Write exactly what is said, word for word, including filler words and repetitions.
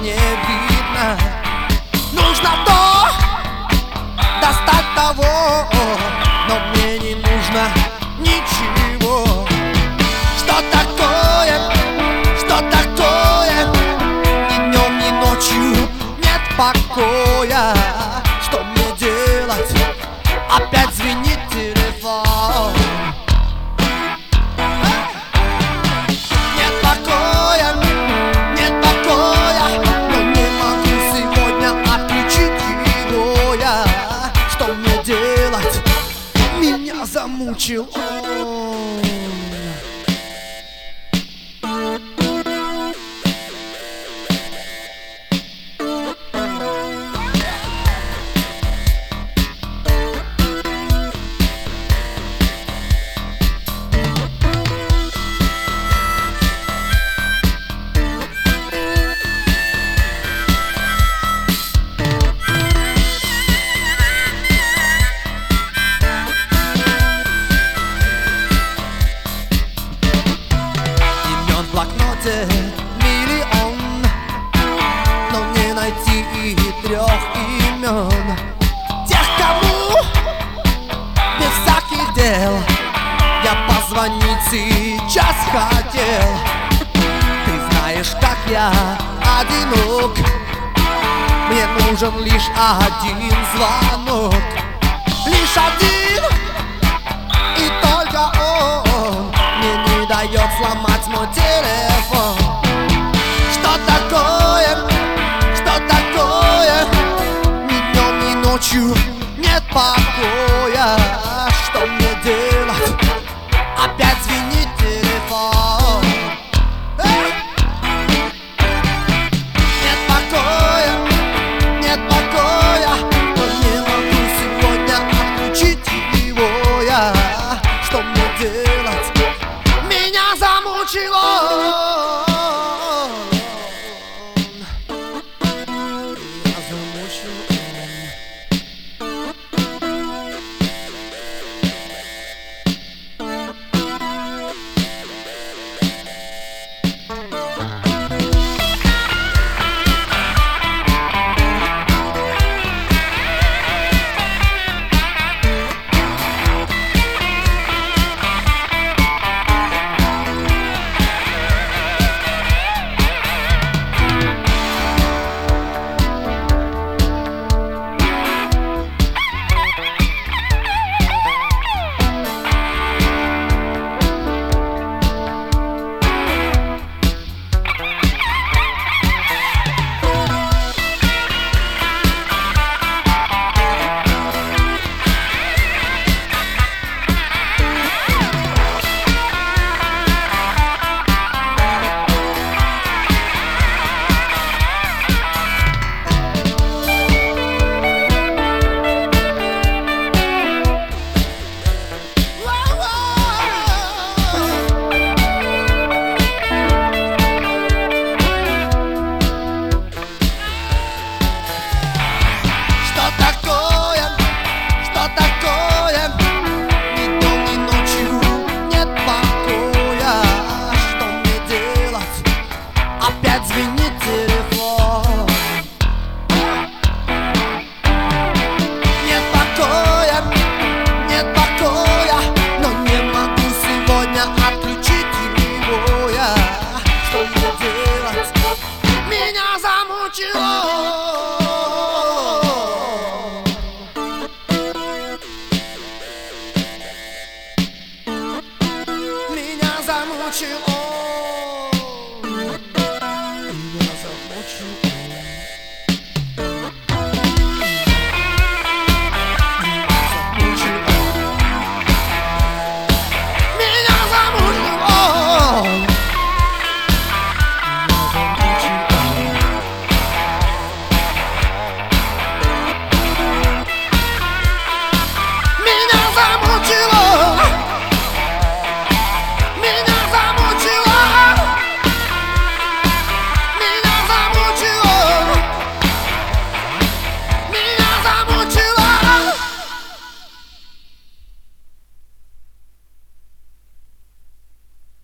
не видно. Нужно то, достать того, но мне не нужно ничего. Что такое, что такое? Ни днем, ни ночью нет покоя. Что мне делать? Опять звенит телефон. Нет покоя, нет покоя, но не могу сегодня отключить его я. Что мне делать? Меня замучил он. Миллион, но не найти и трех имен. Тех, кому без всяких дел я позвонить сейчас хотел. Ты знаешь, как я одинок, мне нужен лишь один звонок. Лишь один, и только он мне не дает сломать мой телефон. Что такое, что такое? Ни днем, ни ночью нет покоя. Что мне делать? Опять звенит телефон. Нет покоя, нет покоя, но не могу сегодня отключить его я. Что мне делать? Меня замучил он. Меня замучил он. Отключить его я. Что мне делать? Меня замучило.